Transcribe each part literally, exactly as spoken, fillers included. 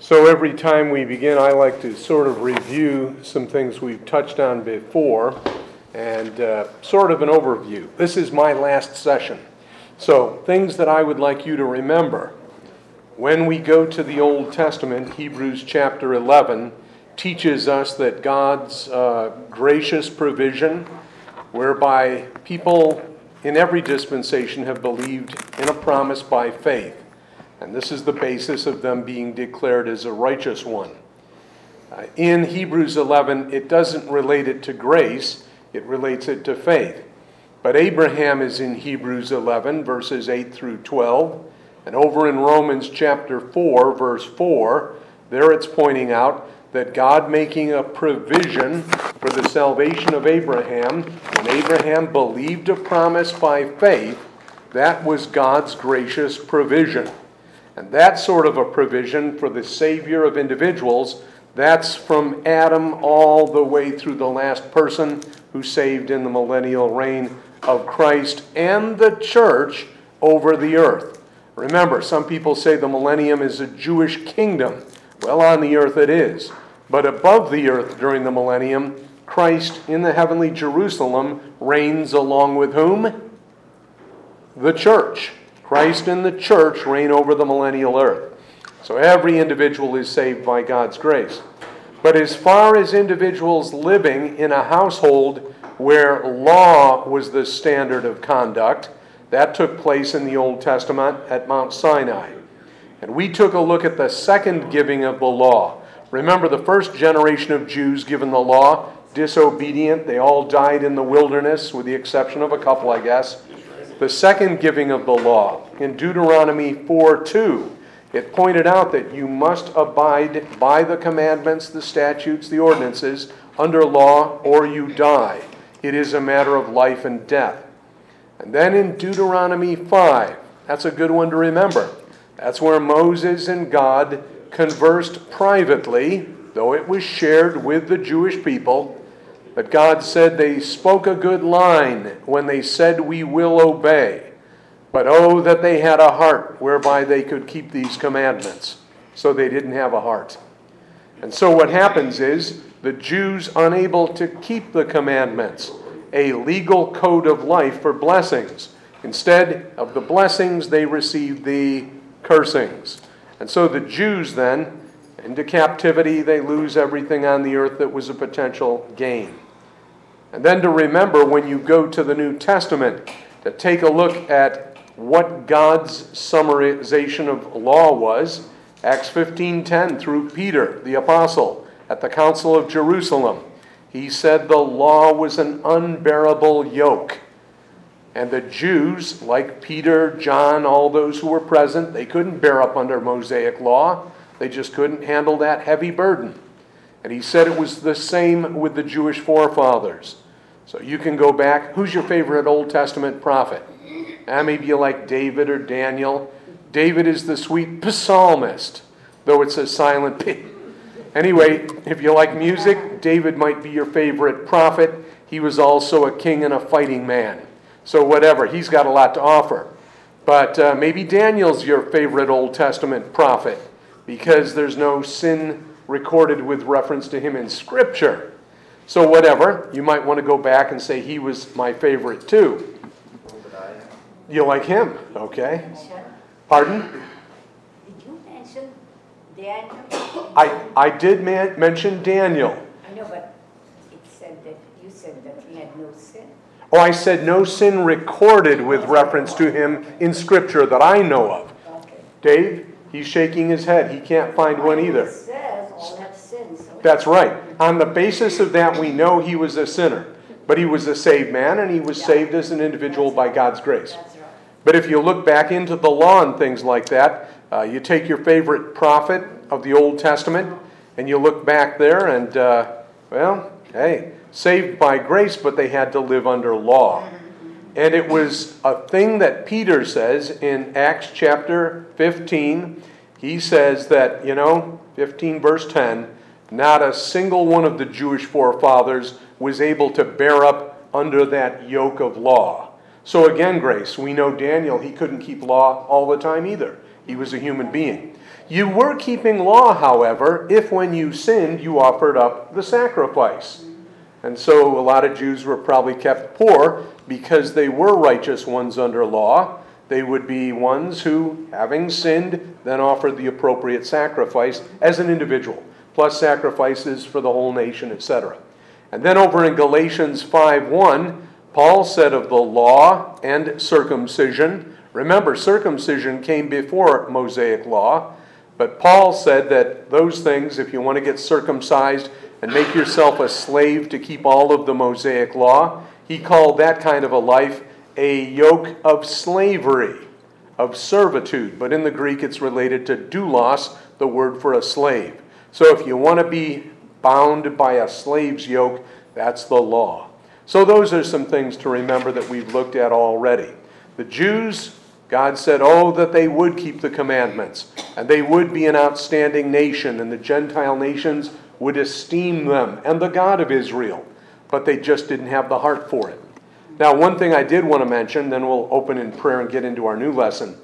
So every time we begin, I like to sort of review some things we've touched on before and uh, sort of an overview. This is my last session. So things that I would like you to remember. When we go to the Old Testament, Hebrews chapter eleven teaches us that God's uh, gracious provision, whereby people in every dispensation have believed in a promise by faith. And this is the basis of them being declared as a righteous one. Uh, in Hebrews eleven, it doesn't relate it to grace, it relates it to faith. But Abraham is in Hebrews eleven, verses eight through twelve. And over in Romans chapter four, verse four, there it's pointing out that God making a provision for the salvation of Abraham. When Abraham believed a promise by faith, that was God's gracious provision. And that sort of a provision for the Savior of individuals, that's from Adam all the way through the last person who saved in the millennial reign of Christ and the church over the earth. Remember, some people say the millennium is a Jewish kingdom. Well, on the earth it is. But above the earth during the millennium, Christ in the heavenly Jerusalem reigns along with whom? The church. Christ and the church reign over the millennial earth. So every individual is saved by God's grace. But as far as individuals living in a household where law was the standard of conduct, that took place in the Old Testament at Mount Sinai. And we took a look at the second giving of the law. Remember, the first generation of Jews given the law, disobedient, they all died in the wilderness, with the exception of a couple, I guess. The second giving of the law, in Deuteronomy four two, it pointed out that you must abide by the commandments, the statutes, the ordinances, under law, or you die. It is a matter of life and death. And then in Deuteronomy five, that's a good one to remember. That's where Moses and God conversed privately, though it was shared with the Jewish people. But God said they spoke a good line when they said, "We will obey." But oh, that they had a heart whereby they could keep these commandments. So they didn't have a heart. And so what happens is, the Jews unable to keep the commandments, a legal code of life for blessings. Instead of the blessings, they received the cursings. And so the Jews then, into captivity, they lose everything on the earth that was a potential gain. And then to remember, when you go to the New Testament, to take a look at what God's summarization of law was, Acts fifteen ten, through Peter, the apostle, at the Council of Jerusalem. He said the law was an unbearable yoke. And the Jews, like Peter, John, all those who were present, they couldn't bear up under Mosaic law. They just couldn't handle that heavy burden. And he said it was the same with the Jewish forefathers. So you can go back. Who's your favorite Old Testament prophet? Uh, maybe you like David or Daniel. David is the sweet psalmist, though it's a silent P. Anyway, if you like music, David might be your favorite prophet. He was also a king and a fighting man. So whatever, he's got a lot to offer. But uh, maybe Daniel's your favorite Old Testament prophet, because there's no sin recorded with reference to him in Scripture. So whatever, you might want to go back and say he was my favorite too. You like him, okay? Pardon? Did you mention Daniel? I, I did man- mention Daniel. I know, but it said that you said that he had no sin. Oh, I said no sin recorded with reference to him in Scripture that I know of. Okay. Dave, he's shaking his head. He can't find one either. It says all have sinned. So That's right. On the basis of that, we know he was a sinner. But he was a saved man, and he was Yeah. saved as an individual by God's grace. That's right. But if you look back into the law and things like that, uh, you take your favorite prophet of the Old Testament, and you look back there, and, uh, well, hey, saved by grace, but they had to live under law. And it was a thing that Peter says in Acts chapter fifteen. He says that, you know, fifteen verse ten, not a single one of the Jewish forefathers was able to bear up under that yoke of law. So again, Grace, we know Daniel, he couldn't keep law all the time either. He was a human being. You were keeping law, however, if when you sinned, you offered up the sacrifice. And so a lot of Jews were probably kept poor because they were righteous ones under law. They would be ones who, having sinned, then offered the appropriate sacrifice as an individual, plus sacrifices for the whole nation, et cetera. And then over in Galatians five one, Paul said of the law and circumcision, remember, circumcision came before Mosaic law, but Paul said that those things, if you want to get circumcised and make yourself a slave to keep all of the Mosaic law, he called that kind of a life a yoke of slavery, of servitude. But in the Greek, it's related to doulos, the word for a slave. So if you want to be bound by a slave's yoke, that's the law. So those are some things to remember that we've looked at already. The Jews, God said, oh, that they would keep the commandments, and they would be an outstanding nation, and the Gentile nations would esteem them and the God of Israel, but they just didn't have the heart for it. Now, one thing I did want to mention, then we'll open in prayer and get into our new lesson.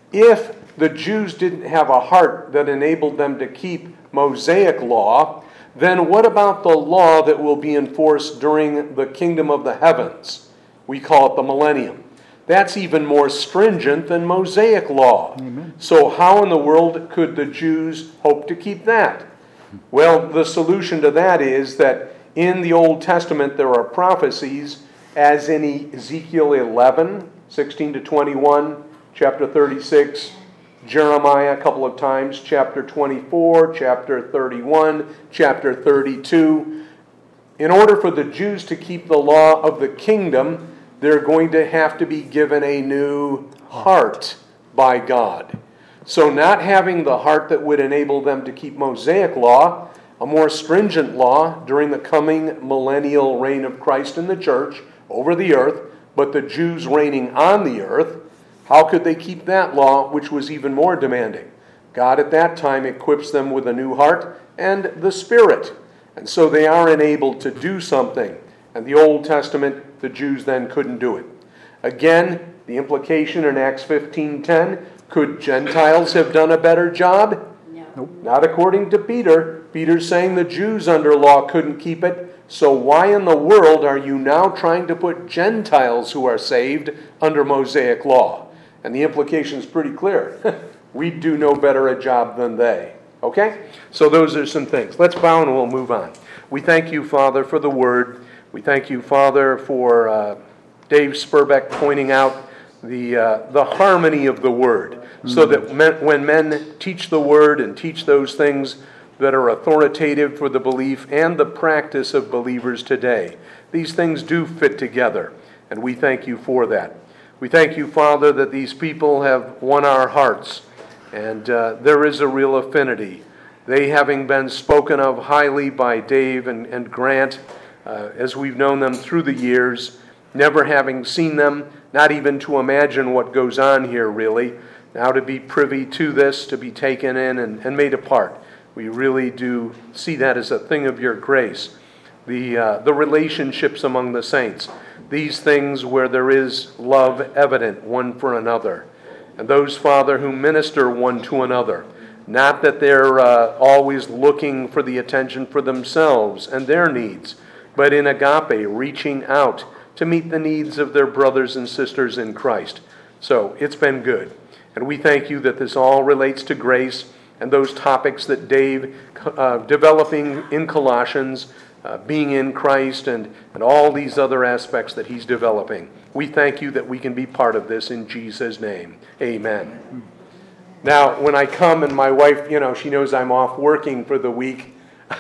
If the Jews didn't have a heart that enabled them to keep Mosaic law, then what about the law that will be enforced during the kingdom of the heavens? We call it the millennium. That's even more stringent than Mosaic law. Amen. So how in the world could the Jews hope to keep that? Well, the solution to that is that in the Old Testament there are prophecies, as in Ezekiel eleven, sixteen to twenty-one, chapter thirty-six, Jeremiah a couple of times, chapter twenty-four, chapter thirty-one, chapter thirty-two. In order for the Jews to keep the law of the kingdom, they're going to have to be given a new heart by God. So not having the heart that would enable them to keep Mosaic law, a more stringent law during the coming millennial reign of Christ in the church over the earth, but the Jews reigning on the earth, how could they keep that law, which was even more demanding? God at that time equips them with a new heart and the Spirit. And so they are enabled to do something. And the Old Testament, the Jews then couldn't do it. Again, the implication in Acts fifteen ten, could Gentiles have done a better job? No. Nope. Not according to Peter. Peter's saying the Jews under law couldn't keep it. So why in the world are you now trying to put Gentiles who are saved under Mosaic law? And the implication is pretty clear. We do no better a job than they. Okay? So those are some things. Let's bow and we'll move on. We thank you, Father, for the word. We thank you, Father, for uh, Dave Spurbeck pointing out the uh, the harmony of the word, mm-hmm. so that men, when men teach the word and teach those things that are authoritative for the belief and the practice of believers today, these things do fit together, and we thank you for that. We thank you, Father, that these people have won our hearts, and uh, there is a real affinity. They having been spoken of highly by Dave and, and Grant, uh, as we've known them through the years, never having seen them, not even to imagine what goes on here, really. Now to be privy to this, to be taken in and, and made a part. We really do see that as a thing of your grace. The, uh, the relationships among the saints. These things where there is love evident one for another. And those, Father, who minister one to another. Not that they're uh, always looking for the attention for themselves and their needs, but in agape, reaching out to meet the needs of their brothers and sisters in Christ. So it's been good. And we thank you that this all relates to grace and those topics that Dave, uh, developing in Colossians, uh, being in Christ, and, and all these other aspects that he's developing. We thank you that we can be part of this in Jesus' name. Amen. Now, when I come and my wife, you know, she knows I'm off working for the week,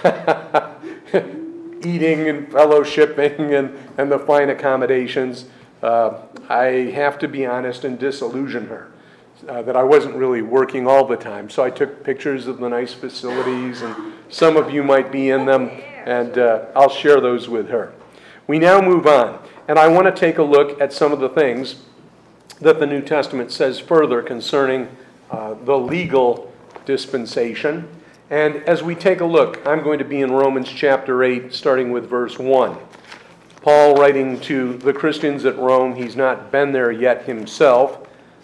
eating and fellowshipping and, and the fine accommodations, uh, I have to be honest and disillusion her uh, that I wasn't really working all the time. So I took pictures of the nice facilities, and some of you might be in them, and uh, I'll share those with her. We now move on, and I want to take a look at some of the things that the New Testament says further concerning uh, the legal dispensation. And as we take a look, I'm going to be in Romans chapter eight, starting with verse one. Paul writing to the Christians at Rome, he's not been there yet himself,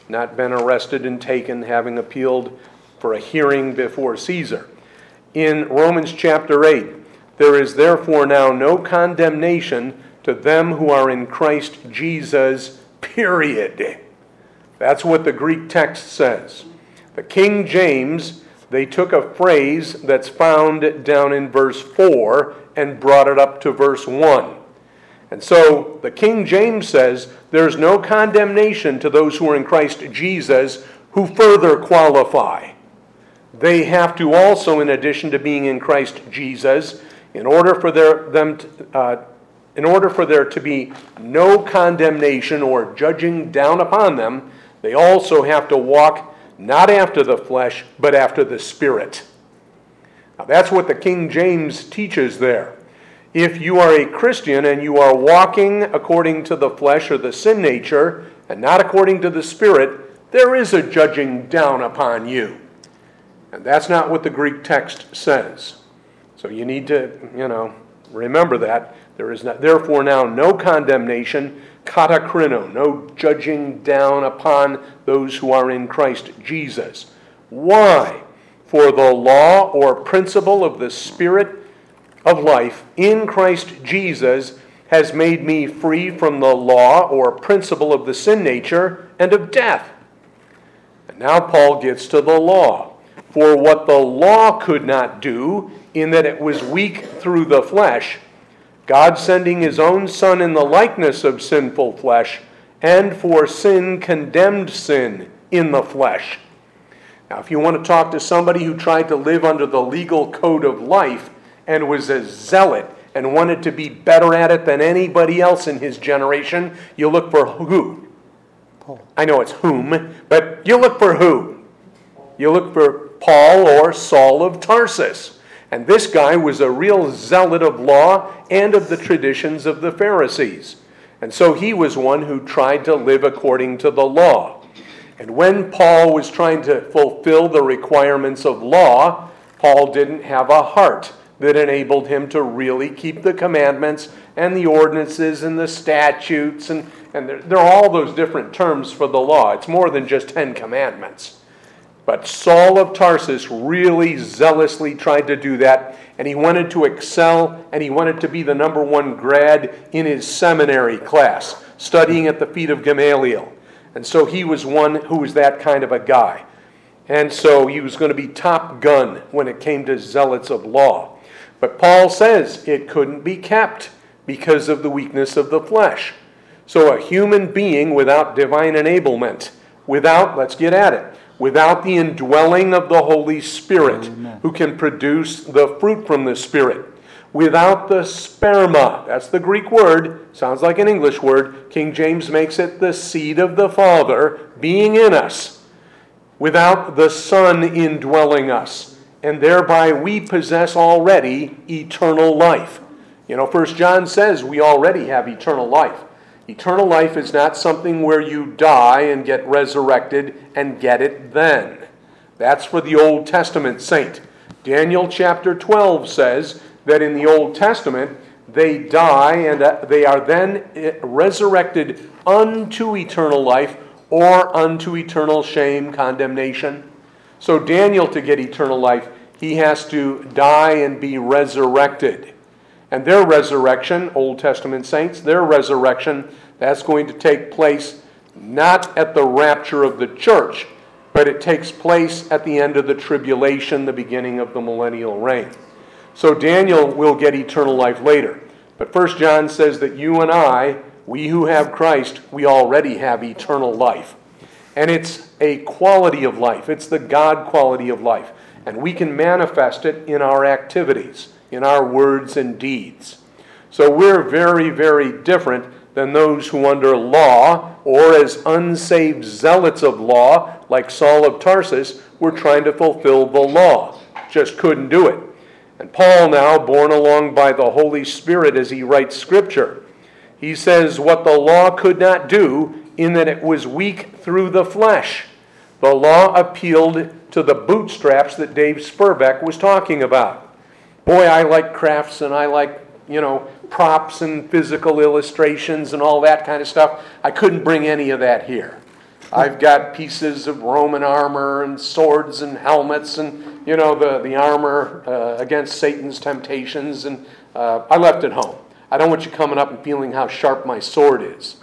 not been arrested and taken, having appealed for a hearing before Caesar. In Romans chapter eight, there is therefore now no condemnation to them who are in Christ Jesus, period. That's what the Greek text says. The King James, they took a phrase that's found down in verse four and brought it up to verse one. And so the King James says, there's no condemnation to those who are in Christ Jesus who further qualify. They have to also, in addition to being in Christ Jesus, in order for their, them to, uh, in order for there to be no condemnation or judging down upon them, they also have to walk not after the flesh, but after the Spirit. Now that's what the King James teaches there. If you are a Christian and you are walking according to the flesh or the sin nature, and not according to the Spirit, there is a judging down upon you. And that's not what the Greek text says. So you need to, you know, remember that. There is not, therefore now no condemnation, katakrino, no judging down upon those who are in Christ Jesus. Why? For the law or principle of the Spirit of life in Christ Jesus has made me free from the law or principle of the sin nature and of death. And now Paul gets to the law. For what the law could not do, in that it was weak through the flesh, God sending his own Son in the likeness of sinful flesh, and for sin condemned sin in the flesh. Now, if you want to talk to somebody who tried to live under the legal code of life and was a zealot and wanted to be better at it than anybody else in his generation, you look for who? Paul. I know it's whom, but you look for who? You look for Paul or Saul of Tarsus. And this guy was a real zealot of law and of the traditions of the Pharisees. And so he was one who tried to live according to the law. And when Paul was trying to fulfill the requirements of law, Paul didn't have a heart that enabled him to really keep the commandments and the ordinances and the statutes. And, and there, there are all those different terms for the law. It's more than just Ten Commandments. But Saul of Tarsus really zealously tried to do that, and he wanted to excel, and he wanted to be the number one grad in his seminary class, studying at the feet of Gamaliel. And so he was one who was that kind of a guy. And so he was going to be top gun when it came to zealots of law. But Paul says it couldn't be kept because of the weakness of the flesh. So a human being without divine enablement, without, let's get at it, without the indwelling of the Holy Spirit, Amen, who can produce the fruit from the Spirit, without the sperma, that's the Greek word, sounds like an English word, King James makes it the seed of the Father being in us, without the Son indwelling us, and thereby we possess already eternal life. You know, First John says we already have eternal life. Eternal life is not something where you die and get resurrected and get it then. That's for the Old Testament saint. Daniel chapter twelve says that in the Old Testament they die and they are then resurrected unto eternal life or unto eternal shame, condemnation. So Daniel, to get eternal life, he has to die and be resurrected. And their resurrection, Old Testament saints, their resurrection, that's going to take place not at the rapture of the church, but it takes place at the end of the tribulation, the beginning of the millennial reign. So Daniel will get eternal life later. But First John says that you and I, we who have Christ, we already have eternal life. And it's a quality of life. It's the God quality of life. And we can manifest it in our activities, in our words and deeds. So we're very, very different than those who under law, or as unsaved zealots of law, like Saul of Tarsus, were trying to fulfill the law. Just couldn't do it. And Paul now, borne along by the Holy Spirit as he writes Scripture, he says what the law could not do, in that it was weak through the flesh. The law appealed to the bootstraps that Dave Spurbeck was talking about. Boy, I like crafts and I like, you know, props and physical illustrations and all that kind of stuff. I couldn't bring any of that here. I've got pieces of Roman armor and swords and helmets and, you know, the, the armor uh, against Satan's temptations, and uh, I left it home. I don't want you coming up and feeling how sharp my sword is,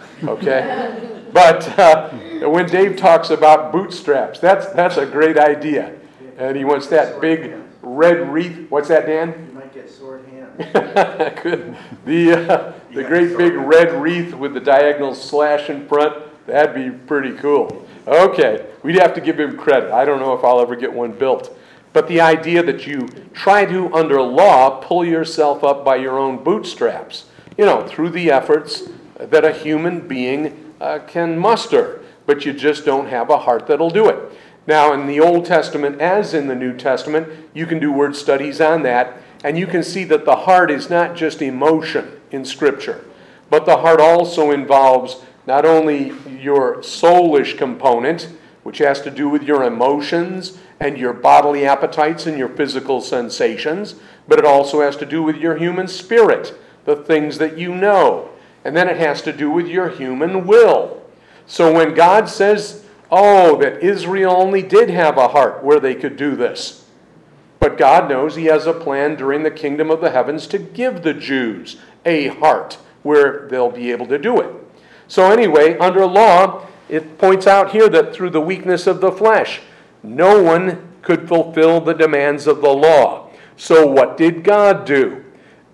okay? But uh, when Dave talks about bootstraps, that's that's a great idea. And he wants that big red wreath. What's that, Dan? You might get sword hands. Good. The, uh, the great big red wreath with the diagonal slash in front, that'd be pretty cool. Okay, we'd have to give him credit. I don't know if I'll ever get one built. But the idea that you try to, under law, pull yourself up by your own bootstraps, you know, through the efforts that a human being uh, can muster, but you just don't have a heart that'll do it. Now, in the Old Testament, as in the New Testament, you can do word studies on that, and you can see that the heart is not just emotion in Scripture, but the heart also involves not only your soulish component, which has to do with your emotions and your bodily appetites and your physical sensations, but it also has to do with your human spirit, the things that you know. And then it has to do with your human will. So when God says, oh, that Israel only did have a heart where they could do this, but God knows He has a plan during the kingdom of the heavens to give the Jews a heart where they'll be able to do it. So anyway, under law, it points out here that through the weakness of the flesh, no one could fulfill the demands of the law. So what did God do?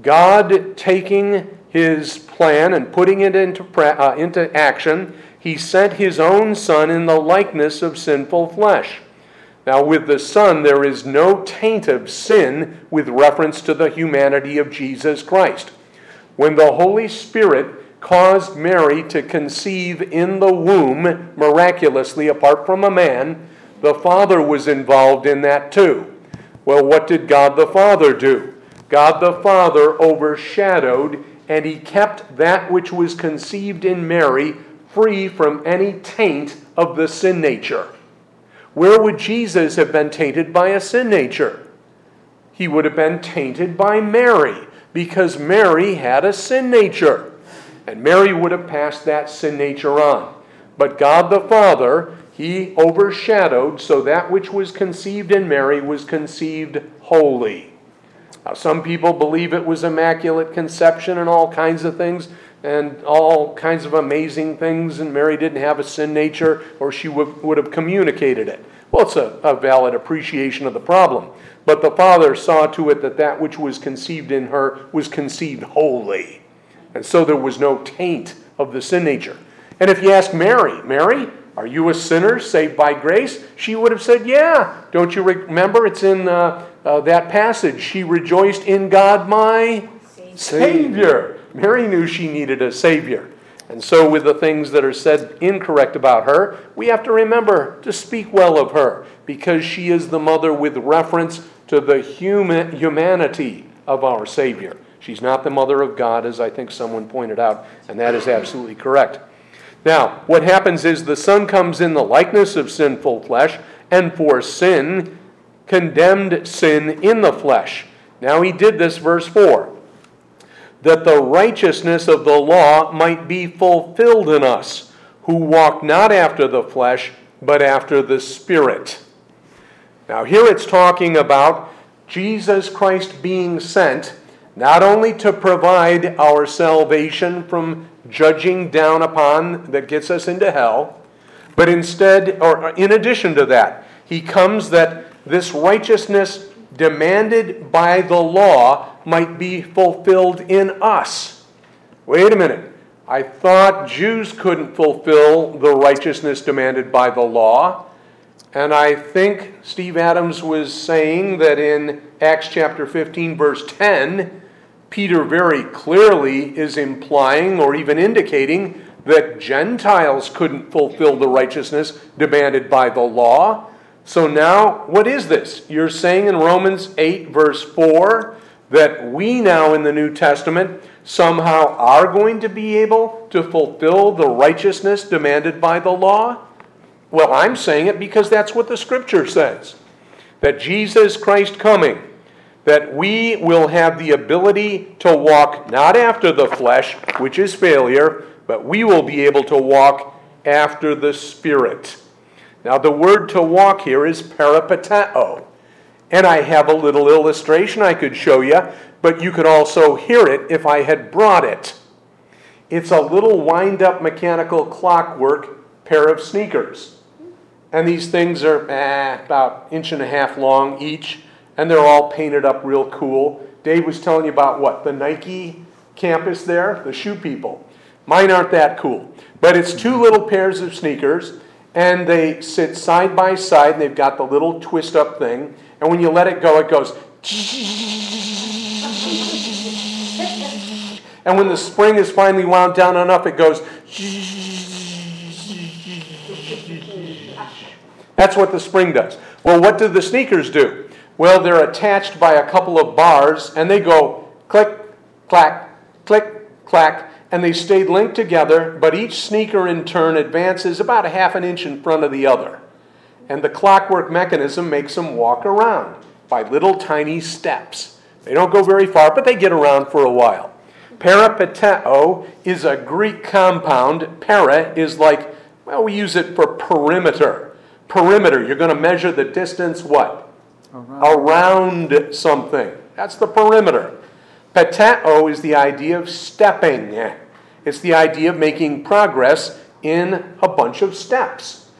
God, taking His plan and putting it into, uh, into action, He sent His own Son in the likeness of sinful flesh. Now with the Son, there is no taint of sin with reference to the humanity of Jesus Christ. When the Holy Spirit caused Mary to conceive in the womb miraculously apart from a man, the Father was involved in that too. Well, what did God the Father do? God the Father overshadowed, and He kept that which was conceived in Mary free from any taint of the sin nature. Where would Jesus have been tainted by a sin nature? He would have been tainted by Mary, because Mary had a sin nature. And Mary would have passed that sin nature on. But God the Father, He overshadowed, so that which was conceived in Mary was conceived holy. Now, some people believe it was immaculate conception and all kinds of things, and all kinds of amazing things, and Mary didn't have a sin nature, or she would, would have communicated it. Well, it's a, a valid appreciation of the problem. But the Father saw to it that that which was conceived in her was conceived holy. And so there was no taint of the sin nature. And if you ask Mary, Mary, are you a sinner saved by grace? She would have said, yeah. Don't you remember? It's in uh, uh, that passage. She rejoiced in God my Savior. Savior. Mary knew she needed a Savior. And so with the things that are said incorrect about her, we have to remember to speak well of her, because she is the mother with reference to the human humanity of our Savior. She's not the mother of God, as I think someone pointed out, and that is absolutely correct. Now, what happens is the Son comes in the likeness of sinful flesh, and for sin, condemned sin in the flesh. Now He did this, verse four, that the righteousness of the law might be fulfilled in us, who walk not after the flesh, but after the Spirit. Now here it's talking about Jesus Christ being sent not only to provide our salvation from judging down upon that gets us into hell, but instead, or in addition to that, He comes that this righteousness demanded by the law might be fulfilled in us. Wait a minute. I thought Jews couldn't fulfill the righteousness demanded by the law. And I think Steve Adams was saying that in Acts chapter fifteen, verse ten, Peter very clearly is implying or even indicating that Gentiles couldn't fulfill the righteousness demanded by the law. So now, what is this? You're saying in Romans eight, verse four, that we now in the New Testament somehow are going to be able to fulfill the righteousness demanded by the law? Well, I'm saying it because that's what the Scripture says. That Jesus Christ coming, that we will have the ability to walk not after the flesh, which is failure, but we will be able to walk after the Spirit. Now, the word to walk here is peripateo. And I have a little illustration I could show you, but you could also hear it if I had brought it. It's a little wind-up mechanical clockwork pair of sneakers. And these things are eh, about an inch and a half long each, and they're all painted up real cool. Dave was telling you about what? The Nike campus there? The shoe people. Mine aren't that cool. But it's two little pairs of sneakers, and they sit side by side, and they've got the little twist-up thing. And when you let it go, it goes... And when the spring is finally wound down enough, it goes... That's what the spring does. Well, what do the sneakers do? Well, they're attached by a couple of bars, and they go click, clack, click, clack, and they stay linked together, but each sneaker in turn advances about a half an inch in front of the other. And the clockwork mechanism makes them walk around by little tiny steps. They don't go very far, but they get around for a while. Peripateo is a Greek compound. Para is like, well, we use it for perimeter. Perimeter, you're going to measure the distance, what? Around, Around something. That's the perimeter. Pateo is the idea of stepping. It's the idea of making progress in a bunch of steps.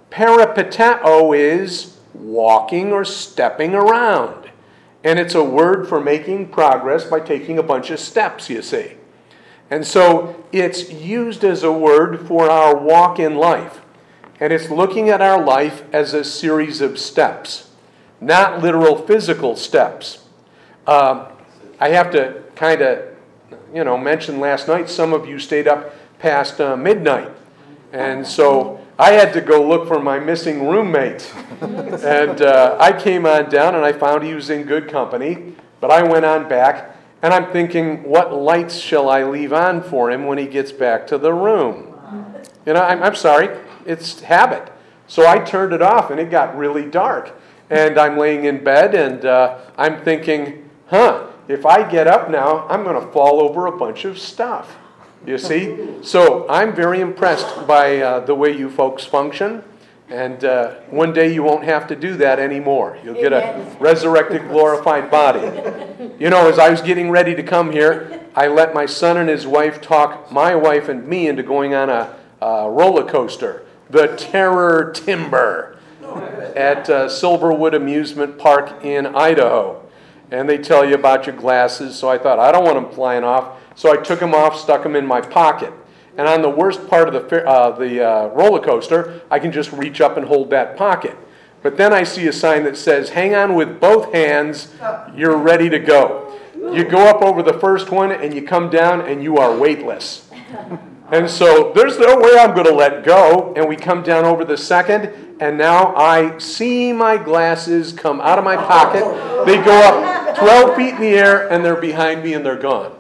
Peripateo is walking or stepping around. And it's a word for making progress by taking a bunch of steps, you see. And so it's used as a word for our walk in life. And it's looking at our life as a series of steps, not literal physical steps. Um, I have to kind of, you know, mention last night, some of you stayed up past uh, midnight. And so I had to go look for my missing roommate. And uh, I came on down and I found he was in good company. But I went on back and I'm thinking, what lights shall I leave on for him when he gets back to the room? You know, I'm, I'm sorry. It's habit. So I turned it off and it got really dark. And I'm laying in bed and uh, I'm thinking, huh, if I get up now, I'm going to fall over a bunch of stuff. You see? So I'm very impressed by uh, the way you folks function. And uh, one day you won't have to do that anymore. You'll get a resurrected, glorified body. You know, as I was getting ready to come here, I let my son and his wife talk my wife and me into going on a, a roller coaster. The Terror Timber at uh, Silverwood Amusement Park in Idaho. And they tell you about your glasses, so I thought, I don't want them flying off. So I took them off, stuck them in my pocket. And on the worst part of the, uh, the uh, roller coaster, I can just reach up and hold that pocket. But then I see a sign that says, hang on with both hands, you're ready to go. You go up over the first one, and you come down, and you are weightless. And so there's no way I'm going to let go. And we come down over the second, and now I see my glasses come out of my pocket. They go up twelve feet in the air, and they're behind me, and they're gone.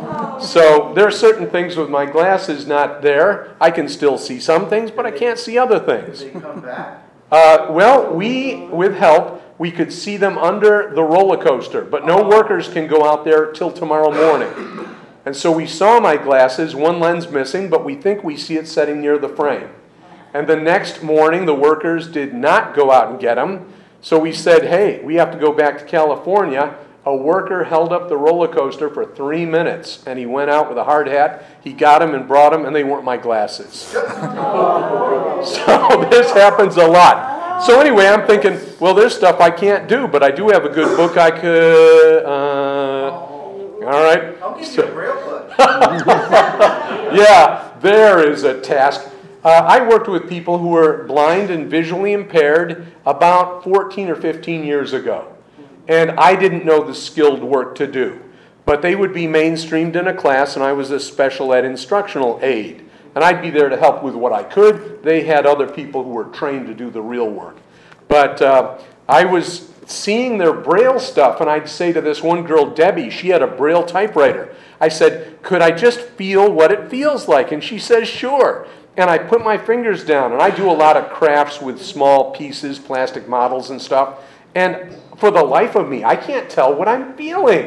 So there are certain things with my glasses not there. I can still see some things, but I can't see other things. Did they come back? Uh, well, we, with help, we could see them under the roller coaster, but no workers can go out there till tomorrow morning. And so we saw my glasses, one lens missing, but we think we see it sitting near the frame. And the next morning, the workers did not go out and get them. So we said, hey, we have to go back to California. A worker held up the roller coaster for three minutes, and he went out with a hard hat. He got them and brought them, and they weren't my glasses. So this happens a lot. So anyway, I'm thinking, well, there's stuff I can't do, but I do have a good book I could... Uh, all right. I'll give So- you a braille book. Yeah, there is a task. Uh, I worked with people who were blind and visually impaired about fourteen or fifteen years ago. And I didn't know the skilled work to do. But they would be mainstreamed in a class, and I was a special ed instructional aide. And I'd be there to help with what I could. They had other people who were trained to do the real work. But uh, I was seeing their Braille stuff, and I'd say to this one girl, Debbie, she had a Braille typewriter. I said, could I just feel what it feels like? And she says, sure. And I put my fingers down, and I do a lot of crafts with small pieces, plastic models and stuff. And for the life of me, I can't tell what I'm feeling.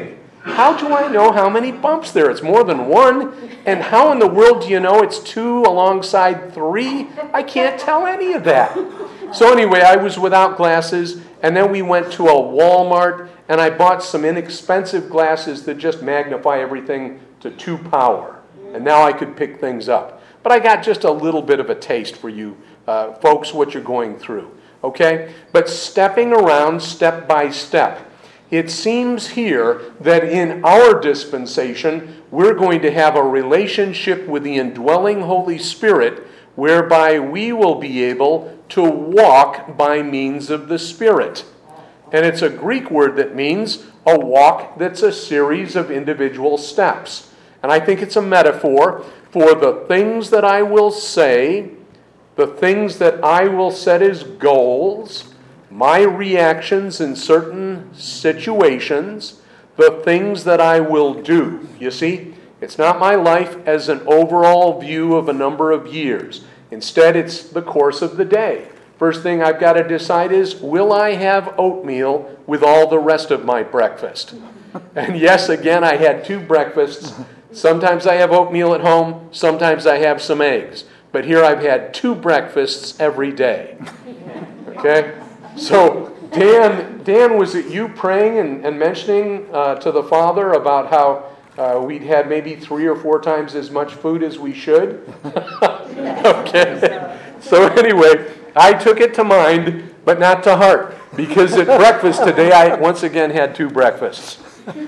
How do I know how many bumps there? It's more than one. And how in the world do you know it's two alongside three? I can't tell any of that. So anyway, I was without glasses, and then we went to a Walmart, and I bought some inexpensive glasses that just magnify everything to two power. And now I could pick things up. But I got just a little bit of a taste for you uh, folks, what you're going through. Okay? But stepping around step by step. It seems here that in our dispensation, we're going to have a relationship with the indwelling Holy Spirit whereby we will be able to walk by means of the Spirit. And it's a Greek word that means a walk that's a series of individual steps. And I think it's a metaphor for the things that I will say, the things that I will set as goals, my reactions in certain situations, the things that I will do. You see, it's not my life as an overall view of a number of years. Instead, it's the course of the day. First thing I've got to decide is, will I have oatmeal with all the rest of my breakfast? And yes, again, I had two breakfasts. Sometimes I have oatmeal at home. Sometimes I have some eggs. But here I've had two breakfasts every day. Okay? So, Dan, Dan, was it you praying and, and mentioning uh, to the Father about how uh, we'd had maybe three or four times as much food as we should? Okay. So anyway, I took it to mind, but not to heart, because at breakfast today I once again had two breakfasts.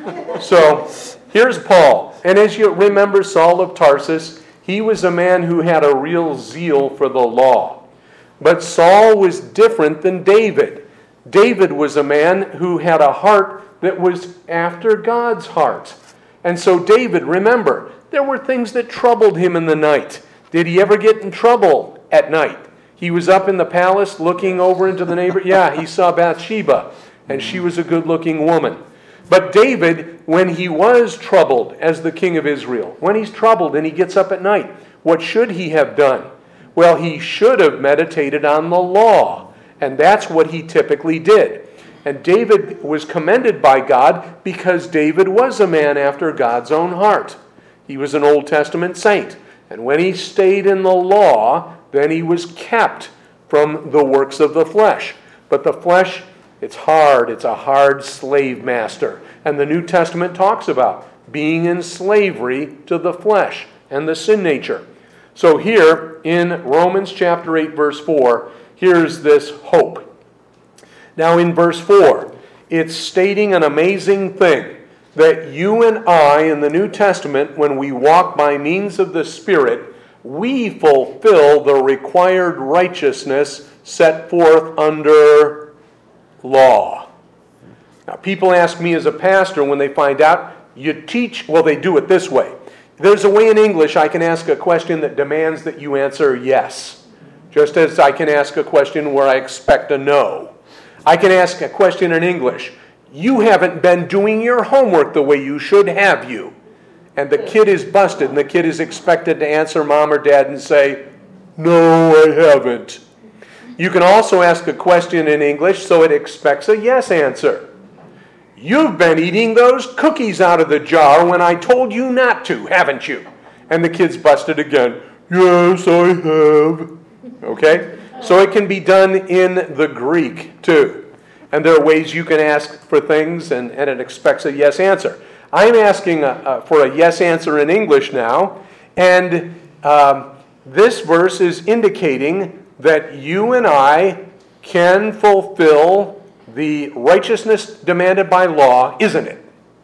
So here's Paul. And as you remember Saul of Tarsus, he was a man who had a real zeal for the law. But Saul was different than David. David was a man who had a heart that was after God's heart. And so David, remember, there were things that troubled him in the night. Did he ever get in trouble at night? He was up in the palace looking over into the neighbor. Yeah, he saw Bathsheba, and she was a good-looking woman. But David, when he was troubled as the king of Israel, when he's troubled and he gets up at night, what should he have done? Well, he should have meditated on the law, and that's what he typically did. And David was commended by God because David was a man after God's own heart. He was an Old Testament saint, and when he stayed in the law, then he was kept from the works of the flesh. But the flesh, it's hard. It's a hard slave master. And the New Testament talks about being in slavery to the flesh and the sin nature. So here in Romans chapter eight, verse four, here's this hope. Now in verse four, it's stating an amazing thing, that you and I in the New Testament, when we walk by means of the Spirit, we fulfill the required righteousness set forth under law. Now people ask me as a pastor when they find out, you teach, well they do it this way. There's a way in English I can ask a question that demands that you answer yes. Just as I can ask a question where I expect a no. I can ask a question in English. You haven't been doing your homework the way you should, have you? And the kid is busted, and the kid is expected to answer mom or dad and say, no, I haven't. You can also ask a question in English so it expects a yes answer. You've been eating those cookies out of the jar when I told you not to, haven't you? And the kid's busted again. Yes, I have. Okay? So it can be done in the Greek too. And there are ways you can ask for things and, and it expects a yes answer. I'm asking a, a, for a yes answer in English now. And um, this verse is indicating that you and I can fulfill the righteousness demanded by law, isn't it?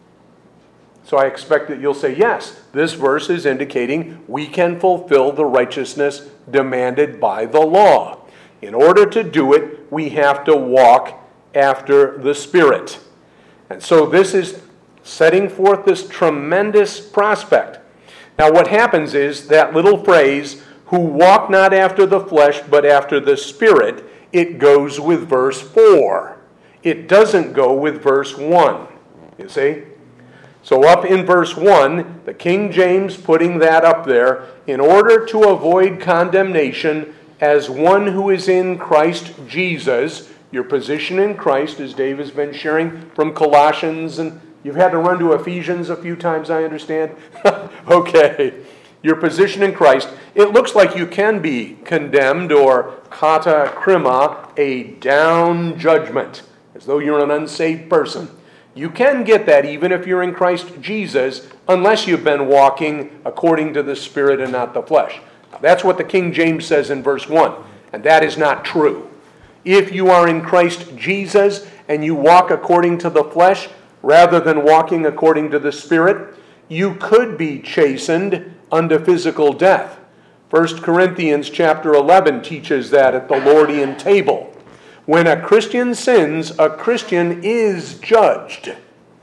So I expect that you'll say, yes, this verse is indicating we can fulfill the righteousness demanded by the law. In order to do it, we have to walk after the Spirit. And so this is setting forth this tremendous prospect. Now what happens is that little phrase, who walk not after the flesh, but after the Spirit, it goes with verse four. It doesn't go with verse one, you see? So up in verse one, the King James putting that up there, in order to avoid condemnation as one who is in Christ Jesus, your position in Christ, as Dave has been sharing from Colossians and You've had to run to Ephesians a few times, I understand? Okay. Your position in Christ, it looks like you can be condemned or kata krima, a down judgment, as though you're an unsaved person. You can get that even if you're in Christ Jesus, unless you've been walking according to the Spirit and not the flesh. Now, that's what the King James says in verse one, and that is not true. If you are in Christ Jesus and you walk according to the flesh rather than walking according to the Spirit, you could be chastened unto physical death. First Corinthians chapter eleven teaches that at the Lordian table. When a Christian sins, a Christian is judged.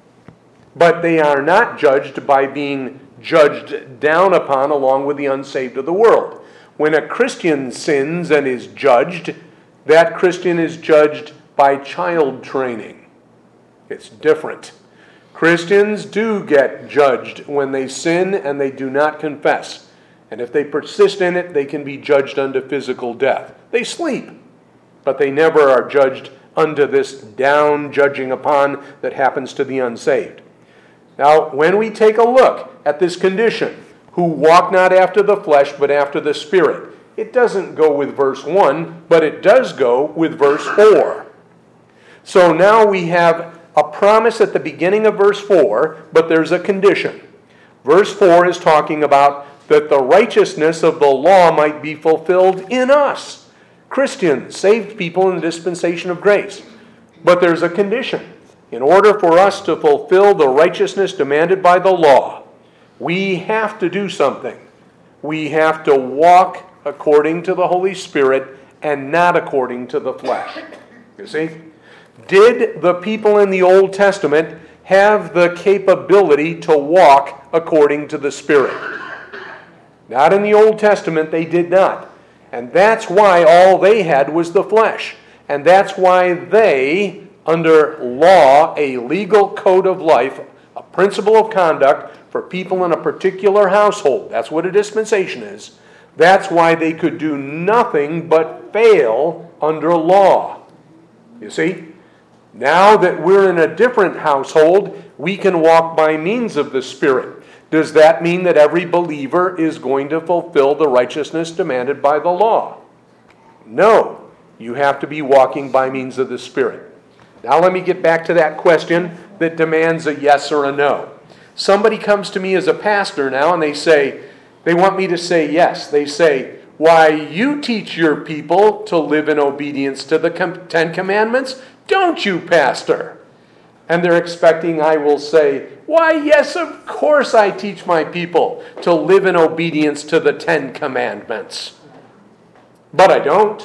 But they are not judged by being judged down upon along with the unsaved of the world. When a Christian sins and is judged, that Christian is judged by child training. It's different. Christians do get judged when they sin and they do not confess. And if they persist in it, they can be judged unto physical death. They sleep, but they never are judged unto this down judging upon that happens to the unsaved. Now, when we take a look at this condition, who walk not after the flesh, but after the Spirit, it doesn't go with verse one, but it does go with verse four. So now we have a promise at the beginning of verse four, but there's a condition. Verse four is talking about that the righteousness of the law might be fulfilled in us, Christians, saved people in the dispensation of grace. But there's a condition. In order for us to fulfill the righteousness demanded by the law, we have to do something. We have to walk according to the Holy Spirit and not according to the flesh. You see? Did the people in the Old Testament have the capability to walk according to the Spirit? Not in the Old Testament, they did not. And that's why all they had was the flesh. And that's why they, under law, a legal code of life, a principle of conduct for people in a particular household, that's what a dispensation is, that's why they could do nothing but fail under law. You see? Now that we're in a different household, we can walk by means of the Spirit. Does that mean that every believer is going to fulfill the righteousness demanded by the law? No. You have to be walking by means of the Spirit. Now let me get back to that question that demands a yes or a no. Somebody comes to me as a pastor now and they say, they want me to say yes. They say, why, you teach your people to live in obedience to the Ten Commandments, don't you, Pastor? And they're expecting I will say, why, yes, of course I teach my people to live in obedience to the Ten Commandments. But I don't.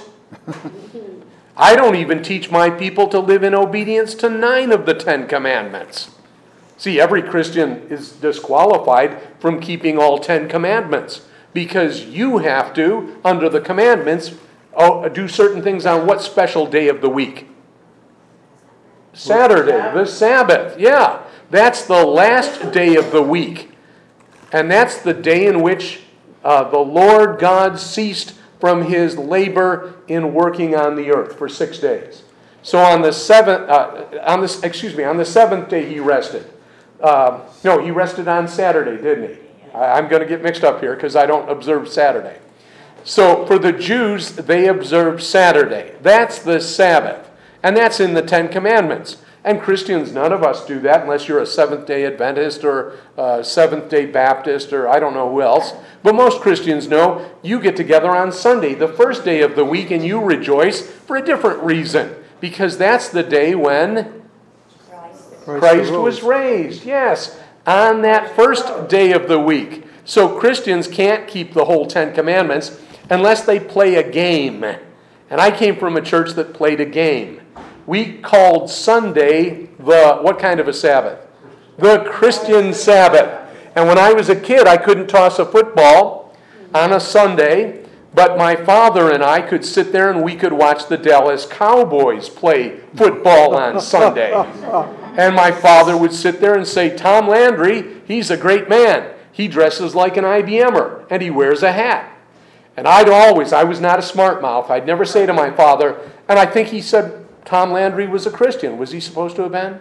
I don't even teach my people to live in obedience to nine of the Ten Commandments. See, every Christian is disqualified from keeping all Ten Commandments because you have to, under the commandments, do certain things on what special day of the week? Saturday, the Sabbath. Yeah, that's the last day of the week. And that's the day in which uh, the Lord God ceased from his labor in working on the earth for six days. So on the seventh, uh, on this, excuse me, on the seventh day he rested. Uh, no, he rested on Saturday, didn't he? I, I'm going to get mixed up here because I don't observe Saturday. So for the Jews, they observe Saturday. That's the Sabbath. And that's in the Ten Commandments. And Christians, none of us do that unless you're a Seventh-day Adventist or a Seventh-day Baptist or I don't know who else. But most Christians know you get together on Sunday, the first day of the week, and you rejoice for a different reason. Because that's the day when Christ, Christ was raised. Yes, on that first day of the week. So Christians can't keep the whole Ten Commandments unless they play a game. And I came from a church that played a game. We called Sunday the, what kind of a Sabbath? The Christian Sabbath. And when I was a kid, I couldn't toss a football on a Sunday, but my father and I could sit there and we could watch the Dallas Cowboys play football on Sunday. And my father would sit there and say, Tom Landry, he's a great man. He dresses like an I B M er, and he wears a hat. And I'd always, I was not a smart mouth. I'd never say to my father, and I think he said Tom Landry was a Christian. Was he supposed to have been?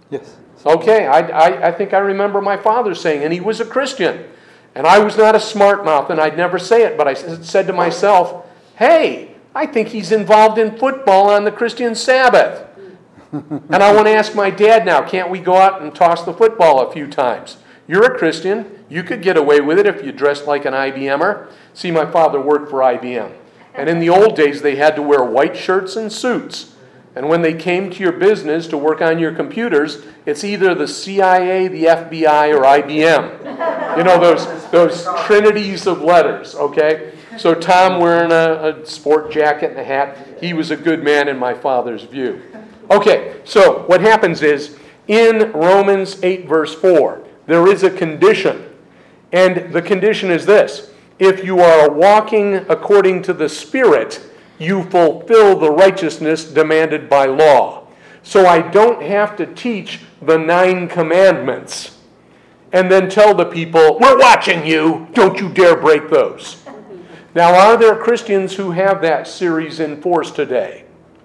Yes. Okay, I, I, I think I remember my father saying, and he was a Christian. And I was not a smart mouth, and I'd never say it, but I said to myself, hey, I think he's involved in football on the Christian Sabbath. And I want to ask my dad now, can't we go out and toss the football a few times? You're a Christian. You could get away with it if you dressed like an I B M er. See, my father worked for I B M. And in the old days, they had to wear white shirts and suits. And when they came to your business to work on your computers, it's either the C I A, the F B I, or I B M. You know, those, those trinities of letters, okay? So Tom wearing a, a sport jacket and a hat, he was a good man in my father's view. Okay, so what happens is, in Romans eight verse four, there is a condition. And the condition is this: if you are walking according to the Spirit, you fulfill the righteousness demanded by law. So I don't have to teach the nine commandments and then tell the people, we're watching you, don't you dare break those. Now, are there Christians who have that series in force today?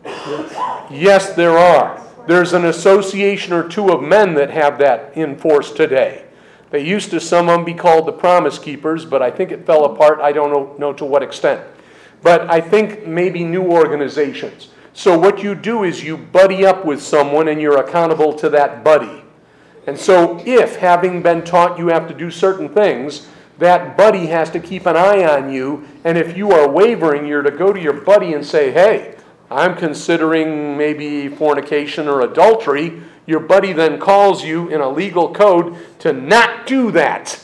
Yes, there are. There's an association or two of men that have that in force today. They used to, some of them, be called the Promise Keepers, but I think it fell apart. I don't know, know to what extent. But I think maybe new organizations. So what you do is you buddy up with someone and you're accountable to that buddy. And so if, having been taught you have to do certain things, that buddy has to keep an eye on you, and if you are wavering, you're to go to your buddy and say, hey, I'm considering maybe fornication or adultery. Your buddy then calls you in a legal code to not do that.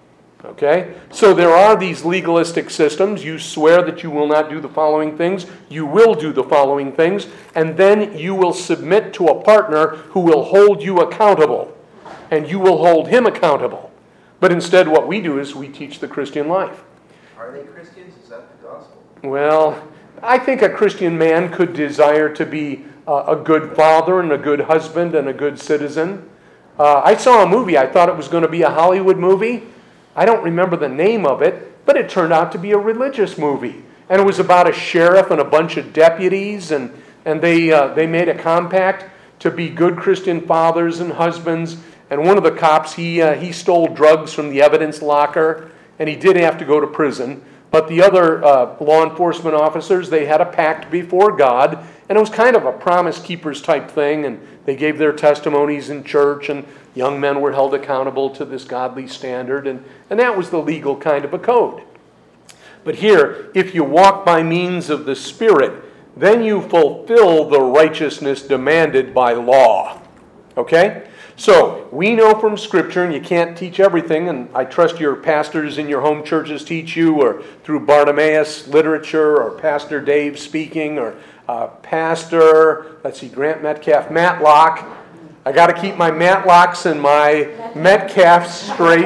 Okay? So there are these legalistic systems. You swear that you will not do the following things. You will do the following things. And then you will submit to a partner who will hold you accountable. And you will hold him accountable. But instead what we do is we teach the Christian life. Are they Christians? Is that the gospel? Well, I think a Christian man could desire to be uh, a good father and a good husband and a good citizen. Uh, I saw a movie. I thought it was going to be a Hollywood movie. I don't remember the name of it, but it turned out to be a religious movie. And it was about a sheriff and a bunch of deputies, and, and they, uh, they made a compact to be good Christian fathers and husbands. And one of the cops, he, uh, he stole drugs from the evidence locker, and he did have to go to prison. But the other uh, law enforcement officers, they had a pact before God, and it was kind of a Promise Keepers type thing, and they gave their testimonies in church, and young men were held accountable to this godly standard, and, and that was the legal kind of a code. But here, if you walk by means of the Spirit, then you fulfill the righteousness demanded by law. Okay? So, we know from Scripture, and you can't teach everything, and I trust your pastors in your home churches teach you, or through Bartimaeus literature, or Pastor Dave speaking, or uh, Pastor, let's see, Grant Metcalf, Matlock. I got to keep my Matlocks and my Metcalfs straight.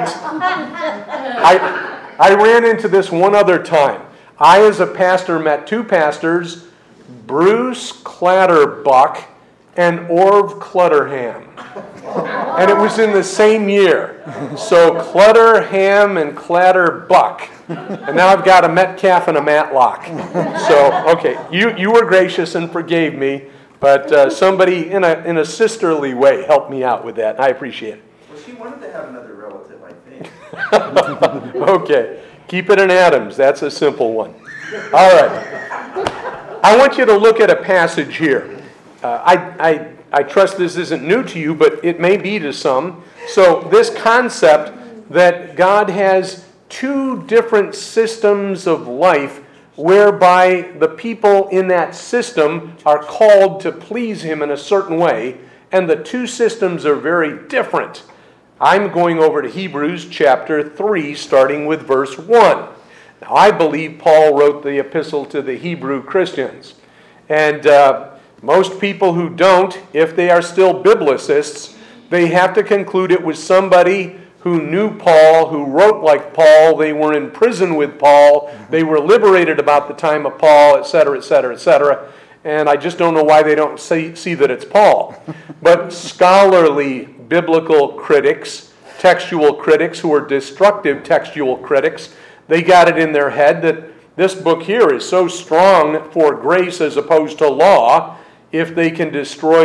I, I ran into this one other time. I, as a pastor, met two pastors, Bruce Clatterbuck and Orv Clutterham. And it was in the same year. So Clutterham and Clatterbuck. And now I've got a Metcalf and a Matlock. So, okay, you, you were gracious and forgave me, but uh, somebody in a in a sisterly way helped me out with that. I appreciate it. Well, she wanted to have another relative, I think. Okay, keep it in Adams. That's a simple one. All right. I want you to look at a passage here. Uh, I, I, I trust this isn't new to you, but it may be to some. So this concept that God has two different systems of life whereby the people in that system are called to please Him in a certain way, and the two systems are very different. I'm going over to Hebrews chapter three, starting with verse one. Now, I believe Paul wrote the epistle to the Hebrew Christians. And uh, most people who don't, if they are still biblicists, they have to conclude it was somebody who knew Paul, who wrote like Paul, they were in prison with Paul, they were liberated about the time of Paul, et cetera, et cetera, et cetera. And I just don't know why they don't see, see that it's Paul. But scholarly biblical critics, textual critics who are destructive textual critics, they got it in their head that this book here is so strong for grace as opposed to law. If they can destroy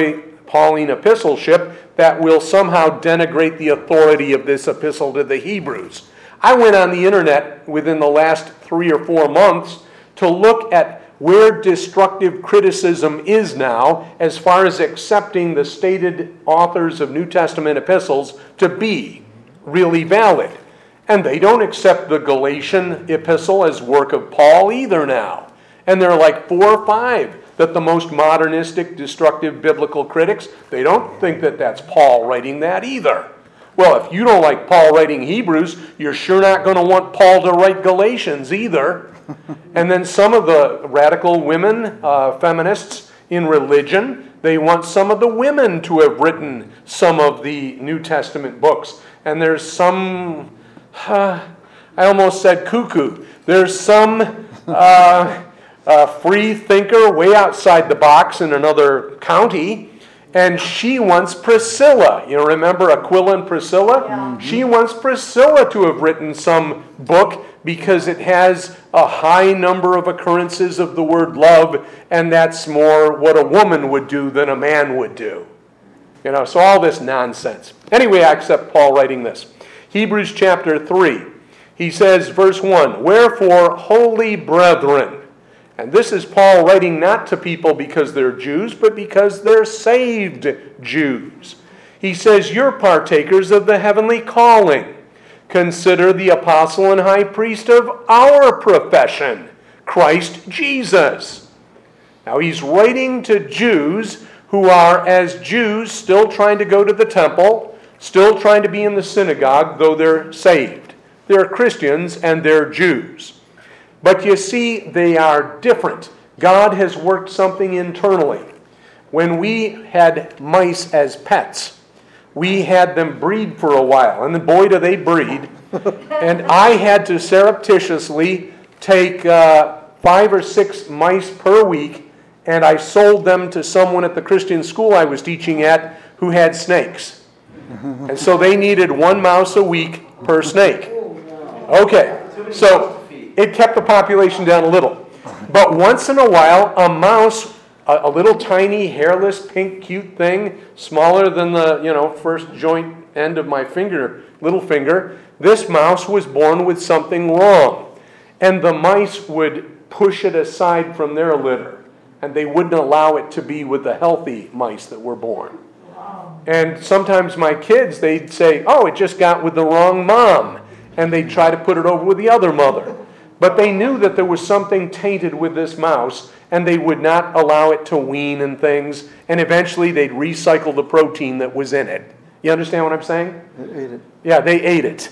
Pauline epistleship that will somehow denigrate the authority of this epistle to the Hebrews. I went on the internet within the last three or four months to look at where destructive criticism is now as far as accepting the stated authors of New Testament epistles to be really valid. And they don't accept the Galatian epistle as work of Paul either now. And there are like four or five that the most modernistic, destructive biblical critics, they don't think that that's Paul writing that either. Well, if you don't like Paul writing Hebrews, you're sure not going to want Paul to write Galatians either. And then some of the radical women, uh, feminists in religion, they want some of the women to have written some of the New Testament books. And there's some, uh, I almost said cuckoo, there's some uh, uh, free thinker way outside the box in another county, and she wants Priscilla. You remember Aquila and Priscilla? Yeah. She wants Priscilla to have written some book because it has a high number of occurrences of the word love, and that's more what a woman would do than a man would do. You know, so all this nonsense. Anyway, I accept Paul writing this. Hebrews chapter three. He says, verse one, "Wherefore, holy brethren," and this is Paul writing not to people because they're Jews, but because they're saved Jews. He says, "You're partakers of the heavenly calling. Consider the apostle and high priest of our profession, Christ Jesus." Now he's writing to Jews who are, as Jews, still trying to go to the temple, still trying to be in the synagogue, though they're saved. They're Christians and they're Jews. But you see, they are different. God has worked something internally. When we had mice as pets, we had them breed for a while, and then boy do they breed. And I had to surreptitiously take uh, five or six mice per week, and I sold them to someone at the Christian school I was teaching at who had snakes. And so they needed one mouse a week per snake. Okay, so it kept the population down a little. But once in a while, a mouse, a, a little tiny, hairless, pink, cute thing, smaller than the, you know, first joint end of my finger, little finger, this mouse was born with something wrong. And the mice would push it aside from their litter. And they wouldn't allow it to be with the healthy mice that were born. And sometimes my kids, they'd say, "Oh, it just got with the wrong mom." And they'd try to put it over with the other mother. But they knew that there was something tainted with this mouse, and they would not allow it to wean and things, and eventually they'd recycle the protein that was in it. You understand what I'm saying? They ate it. Yeah, they ate it.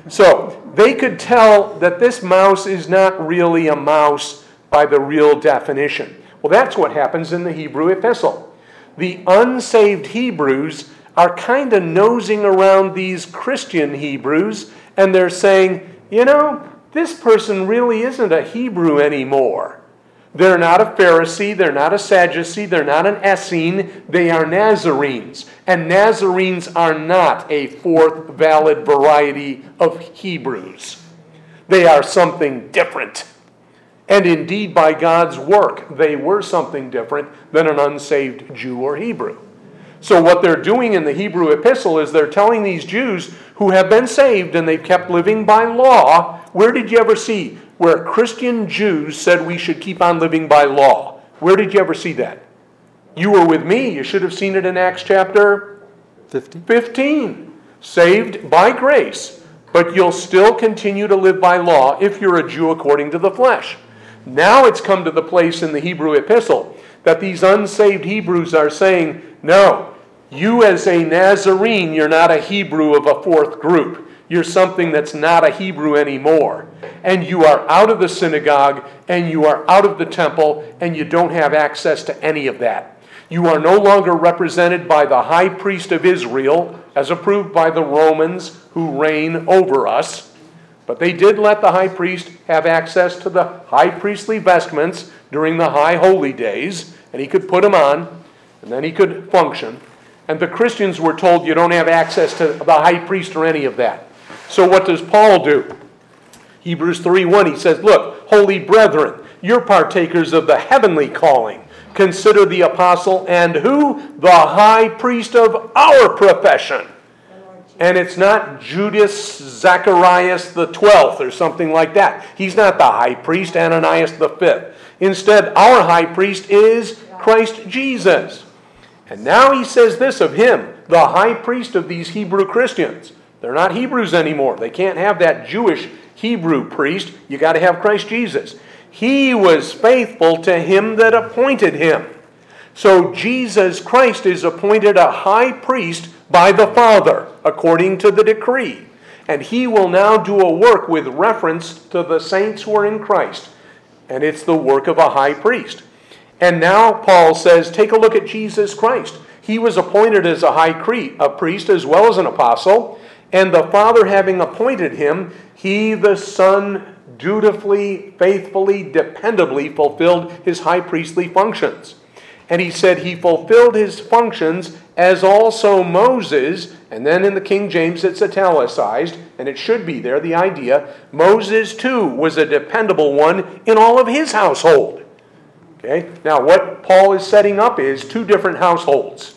So they could tell that this mouse is not really a mouse by the real definition. Well, that's what happens in the Hebrew epistle. The unsaved Hebrews are kind of nosing around these Christian Hebrews, and they're saying, you know, this person really isn't a Hebrew anymore. They're not a Pharisee, they're not a Sadducee, they're not an Essene, they are Nazarenes. And Nazarenes are not a fourth valid variety of Hebrews. They are something different. And indeed, by God's work, they were something different than an unsaved Jew or Hebrew. So what they're doing in the Hebrew epistle is they're telling these Jews who have been saved and they've kept living by law. Where did you ever see where Christian Jews said we should keep on living by law? Where did you ever see that? You were with me. You should have seen it in Acts chapter fifteen. fifteen. Saved by grace, but you'll still continue to live by law if you're a Jew according to the flesh. Now it's come to the place in the Hebrew epistle that these unsaved Hebrews are saying, no, you as a Nazarene, you're not a Hebrew of a fourth group. You're something that's not a Hebrew anymore. And you are out of the synagogue, and you are out of the temple, and you don't have access to any of that. You are no longer represented by the high priest of Israel, as approved by the Romans who reign over us. But they did let the high priest have access to the high priestly vestments during the high holy days, and he could put them on, and then he could function. And the Christians were told you don't have access to the high priest or any of that. So what does Paul do? Hebrews three one, he says, look, holy brethren, you're partakers of the heavenly calling. consider the apostle and who? The high priest of our profession. And it's not Judas Zacharias the twelfth or something like that. He's not the high priest, Ananias the fifth. Instead, our high priest is Christ Jesus. And now he says this of him, the high priest of these Hebrew Christians. They're not Hebrews anymore. They can't have that Jewish Hebrew priest. You got to have Christ Jesus. He was faithful to him that appointed him. So Jesus Christ is appointed a high priest by the Father, according to the decree. And he will now do a work with reference to the saints who are in Christ. And it's the work of a high priest. And now Paul says, take a look at Jesus Christ. He was appointed as a high priest as well as an apostle. And the Father having appointed him, he, the Son, dutifully, faithfully, dependably fulfilled his high priestly functions. And he said he fulfilled his functions as also Moses, and then in the King James it's italicized, and it should be there, the idea, Moses too was a dependable one in all of his household. Okay? Now what Paul is setting up is two different households.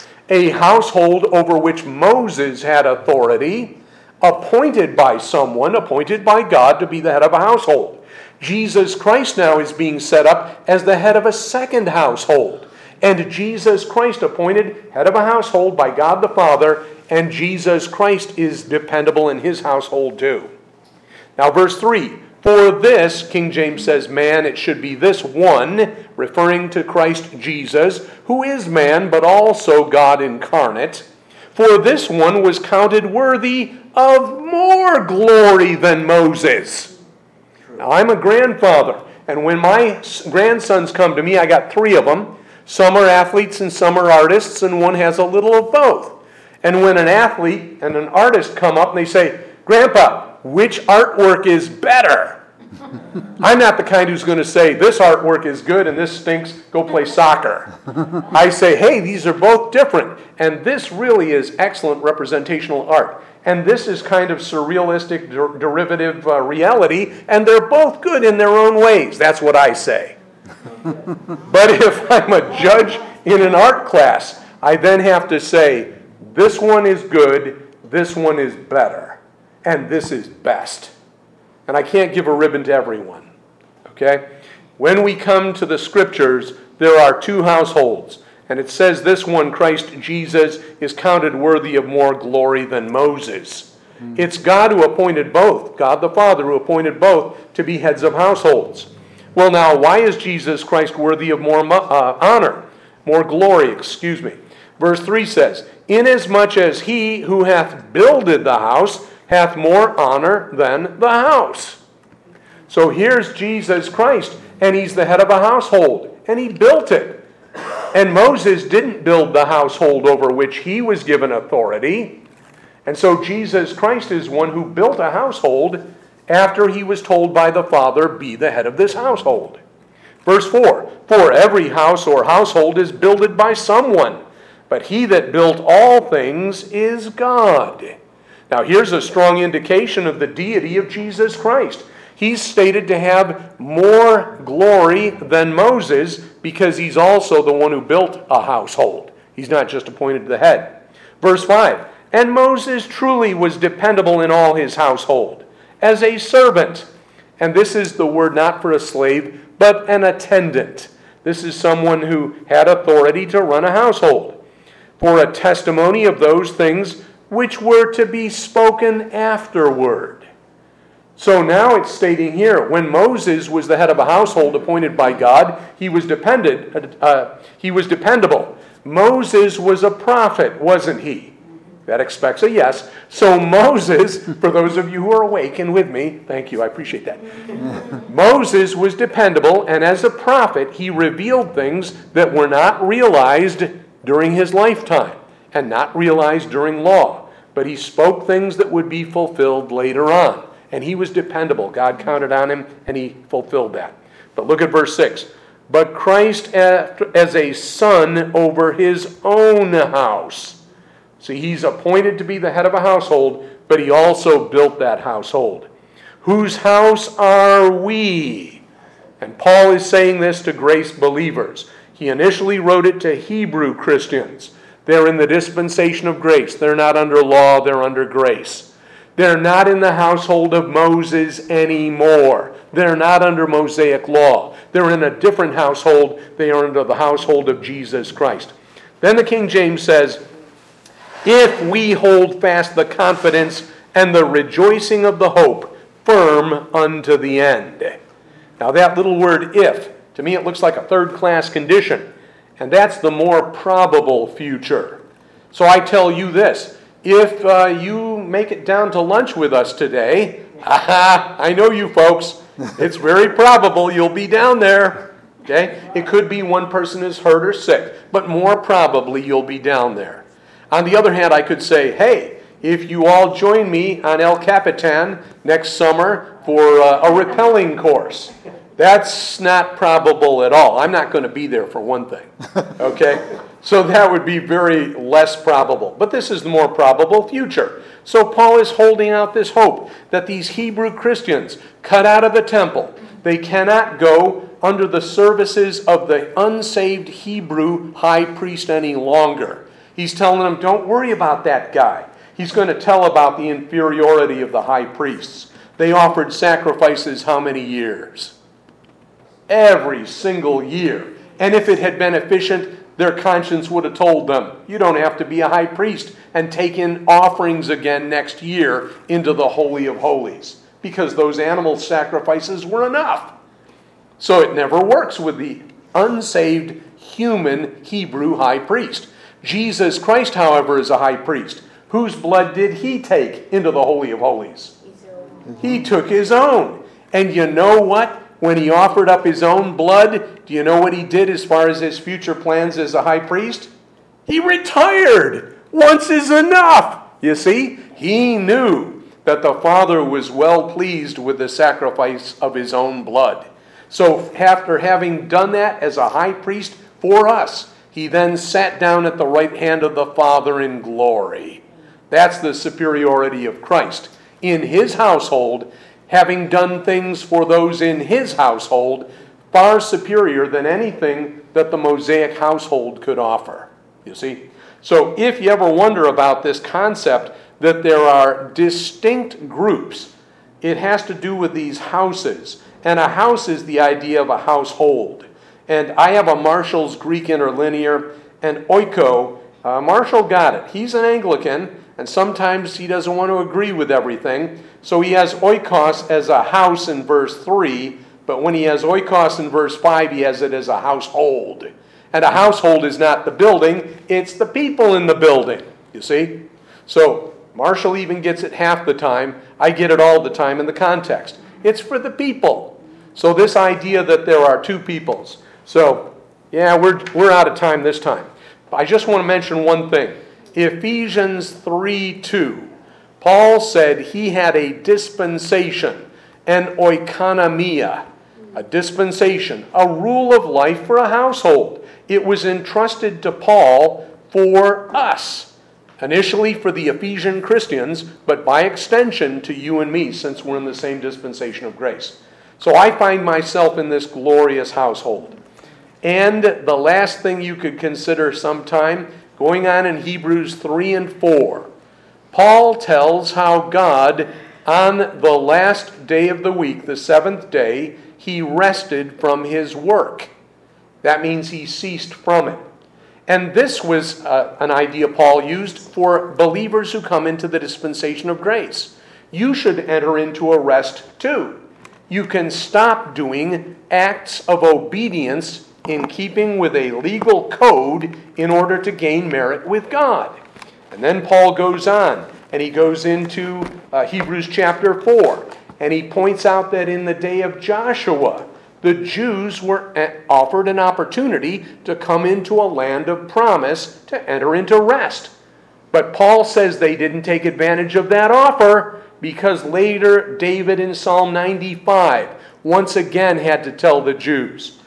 A household over which Moses had authority, appointed by someone, appointed by God to be the head of a household. Jesus Christ now is being set up as the head of a second household. And Jesus Christ appointed head of a household by God the Father, and Jesus Christ is dependable in his household too. Now verse three, for this, King James says man, it should be this one, referring to Christ Jesus, who is man, but also God incarnate. For this one was counted worthy of more glory than Moses. Now, I'm a grandfather, and when my grandsons come to me, I got three of them. Some are athletes and some are artists, and one has a little of both. And when an athlete and an artist come up and they say, Grandpa, which artwork is better? I'm not the kind who's going to say, this artwork is good and this stinks, go play soccer. I say, hey, these are both different, and this really is excellent representational art. And this is kind of surrealistic, der- derivative uh, reality, and they're both good in their own ways. That's what I say. But if I'm a judge in an art class, I then have to say, this one is good, this one is better, and this is best. And I can't give a ribbon to everyone. Okay? When we come to the Scriptures, there are two households. And it says this one, Christ Jesus, is counted worthy of more glory than Moses. Mm-hmm. It's God who appointed both, God the Father who appointed both to be heads of households. Well now, why is Jesus Christ worthy of more uh, honor, more glory, excuse me? Verse three says, inasmuch as he who hath builded the house hath more honor than the house. So here's Jesus Christ, and he's the head of a household, and he built it. And Moses didn't build the household over which he was given authority. And so Jesus Christ is one who built a household after he was told by the Father, be the head of this household. Verse four, for every house or household is builded by someone, but he that built all things is God. Now here's a strong indication of the deity of Jesus Christ. He's stated to have more glory than Moses because he's also the one who built a household. He's not just appointed the head. Verse five, and Moses truly was dependable in all his household, as a servant. And this is the word not for a slave, but an attendant. This is someone who had authority to run a household, for a testimony of those things which were to be spoken afterward. So now it's stating here, when Moses was the head of a household appointed by God, he was dependent. Uh, he was dependable. Moses was a prophet, wasn't he? That expects a yes. So Moses, for those of you who are awake and with me, thank you, I appreciate that. Moses was dependable, and as a prophet, he revealed things that were not realized during his lifetime and not realized during law. But he spoke things that would be fulfilled later on. And he was dependable. God counted on him, and he fulfilled that. But look at verse six. But Christ as a son over his own house. See, he's appointed to be the head of a household, but he also built that household. Whose house are we? And Paul is saying this to grace believers. He initially wrote it to Hebrew Christians. They're in the dispensation of grace. They're not under law, they're under grace. They're not in the household of Moses anymore. They're not under Mosaic law. They're in a different household. They are under the household of Jesus Christ. Then the King James says, if we hold fast the confidence and the rejoicing of the hope firm unto the end. Now that little word if, to me it looks like a third-class condition. And that's the more probable future. So I tell you this, if uh, you make it down to lunch with us today, aha, I know you folks, it's very probable you'll be down there. Okay? It could be one person is hurt or sick, but more probably you'll be down there. On the other hand, I could say, hey, if you all join me on El Capitan next summer for uh, a rappelling course, that's not probable at all. I'm not going to be there for one thing. Okay? So that would be very less probable. But this is the more probable future. So Paul is holding out this hope that these Hebrew Christians cut out of the temple, they cannot go under the services of the unsaved Hebrew high priest any longer. He's telling them, don't worry about that guy. He's going to tell about the inferiority of the high priests. They offered sacrifices how many years? Every single year. And if it had been efficient, their conscience would have told them, you don't have to be a high priest and take in offerings again next year into the Holy of Holies, because those animal sacrifices were enough. So it never works with the unsaved human Hebrew high priest. Jesus Christ, however, is a high priest. Whose blood did he take into the Holy of Holies? He took his own. And you know what? When he offered up his own blood, do you know what he did as far as his future plans as a high priest? He retired. Once is enough. You see, he knew that the Father was well pleased with the sacrifice of his own blood. So after having done that as a high priest for us, he then sat down at the right hand of the Father in glory. That's the superiority of Christ. In his household, having done things for those in his household, far superior than anything that the Mosaic household could offer. You see? So if you ever wonder about this concept that there are distinct groups, it has to do with these houses. And a house is the idea of a household. And I have a Marshall's Greek Interlinear, and oiko, uh, Marshall got it. He's an Anglican, and sometimes he doesn't want to agree with everything. So he has oikos as a house in verse three, but when he has oikos in verse five, he has it as a household. And a household is not the building, it's the people in the building, you see? So Marshall even gets it half the time. I get it all the time in the context. It's for the people. So this idea that there are two peoples. So, yeah, we're, we're out of time this time. I just want to mention one thing. Ephesians three two. Paul said he had a dispensation, an oikonomia, a dispensation, a rule of life for a household. It was entrusted to Paul for us. Initially for the Ephesian Christians, but by extension to you and me, since we're in the same dispensation of grace. So I find myself in this glorious household. And the last thing you could consider sometime, going on in Hebrews three and four, Paul tells how God, on the last day of the week, the seventh day, he rested from his work. That means he ceased from it. And this was uh, an idea Paul used for believers who come into the dispensation of grace. You should enter into a rest too. You can stop doing acts of obedience in keeping with a legal code in order to gain merit with God. And then Paul goes on, and he goes into uh, Hebrews chapter four, and he points out that in the day of Joshua, the Jews were offered an opportunity to come into a land of promise to enter into rest. But Paul says they didn't take advantage of that offer because later David in Psalm ninety-five once again had to tell the Jews,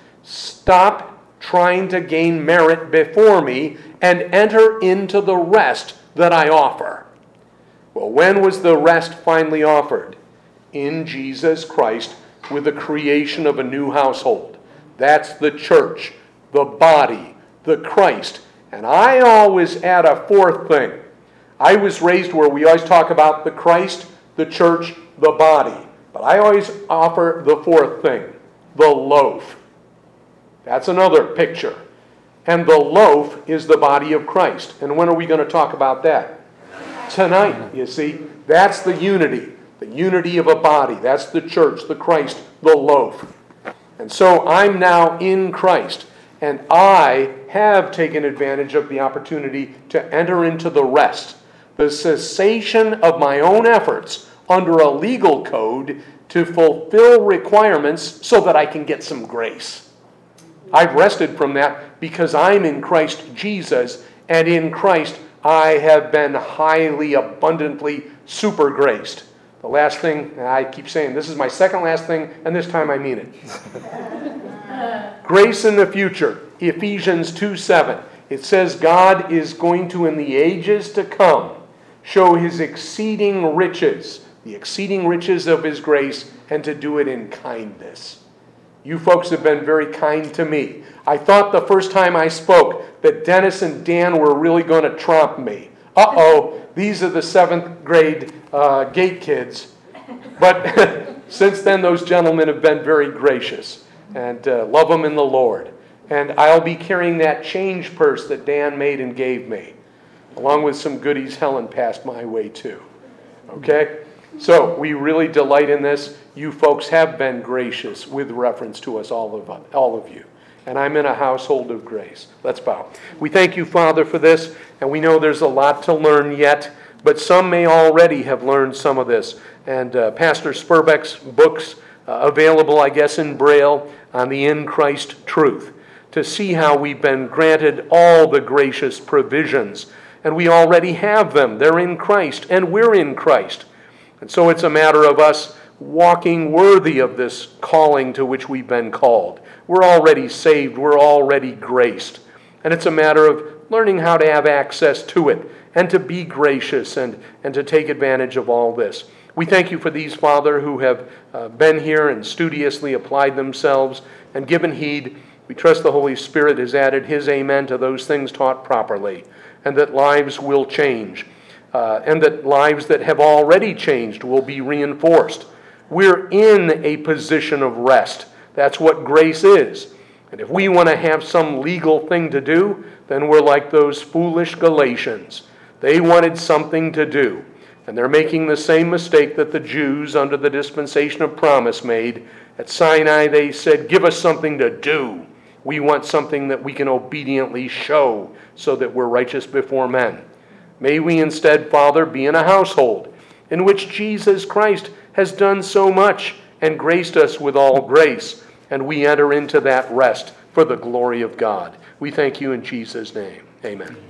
stop trying to gain merit before me and enter into the rest that I offer. Well, when was the rest finally offered? In Jesus Christ, with the creation of a new household. That's the church. the body, the Christ. And I always add a fourth thing. I was raised where we always talk about the Christ, the church, the body. But I always offer the fourth thing, the loaf. That's another picture. And the loaf is the body of Christ. And when are we going to talk about that? Tonight, you see. That's the unity. The unity of a body. That's the church, the Christ, the loaf. And so I'm now in Christ. And I have taken advantage of the opportunity to enter into the rest. The cessation of my own efforts under a legal code to fulfill requirements so that I can get some grace. I've rested from that because I'm in Christ Jesus, and in Christ I have been highly, abundantly super graced. The last thing, I keep saying, this is my second last thing, and this time I mean it. Grace in the future, Ephesians two seven. It says God is going to, in the ages to come, show his exceeding riches, the exceeding riches of his grace, and to do it in kindness. You folks have been very kind to me. I thought the first time I spoke that Dennis and Dan were really going to tromp me. Uh-oh, these are the seventh grade uh, gate kids. But since then, those gentlemen have been very gracious, and uh, love them in the Lord. And I'll be carrying that change purse that Dan made and gave me, along with some goodies Helen passed my way too. Okay? So we really delight in this. You folks have been gracious with reference to us, all of all of you. And I'm in a household of grace. Let's bow. We thank you, Father, for this, and we know there's a lot to learn yet, but some may already have learned some of this. And uh, Pastor Spurbeck's books, uh, available, I guess, in Braille on the In Christ truth, to see how we've been granted all the gracious provisions. And we already have them. They're in Christ, and we're in Christ. And so it's a matter of us walking worthy of this calling to which we've been called. We're already saved. We're already graced. And it's a matter of learning how to have access to it and to be gracious and, and to take advantage of all this. We thank you for these, Father, who have uh, been here and studiously applied themselves and given heed. We trust the Holy Spirit has added his amen to those things taught properly, and that lives will change. Uh, and that lives that have already changed will be reinforced. We're in a position of rest. That's what grace is. And if we want to have some legal thing to do, then we're like those foolish Galatians. They wanted something to do. And they're making the same mistake that the Jews under the dispensation of promise made. At Sinai they said, give us something to do. We want something that we can obediently show so that we're righteous before men. May we instead, Father, be in a household in which Jesus Christ has done so much and graced us with all grace, and we enter into that rest for the glory of God. We thank you in Jesus' name. Amen.